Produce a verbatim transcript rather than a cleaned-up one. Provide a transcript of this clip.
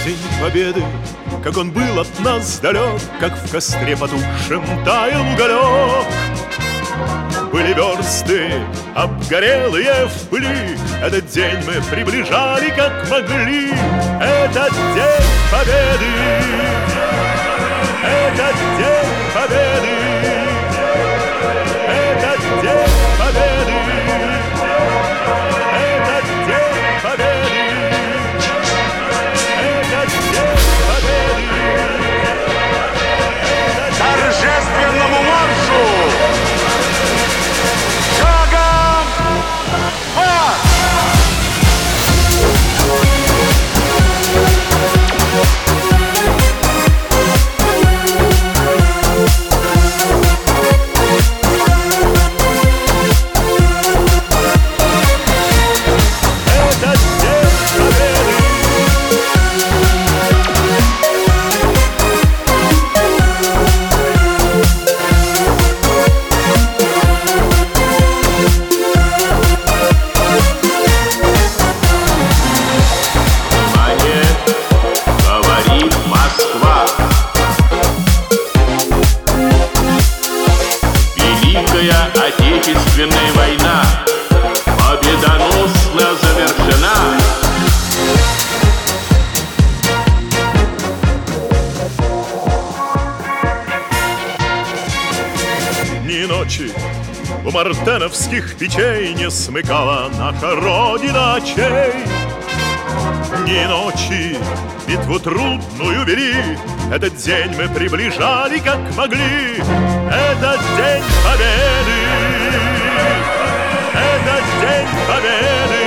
День Победы, как он был от нас далек, как в костре потухшем таял уголек. Были версты обгорелые в пыли, этот день мы приближали как могли. Этот день Победы, этот день Победы, этот день Победы, этот день Победы, этот день Победы. Торжественному маршу! Шагом марш! Отечественная война победоносно завершена. Ни ночи у мартеновских печей не смыкала наша Родина очей. Ни ночи битву трудную вели, этот день мы приближали как могли. Этот день Победы, этот день Победы.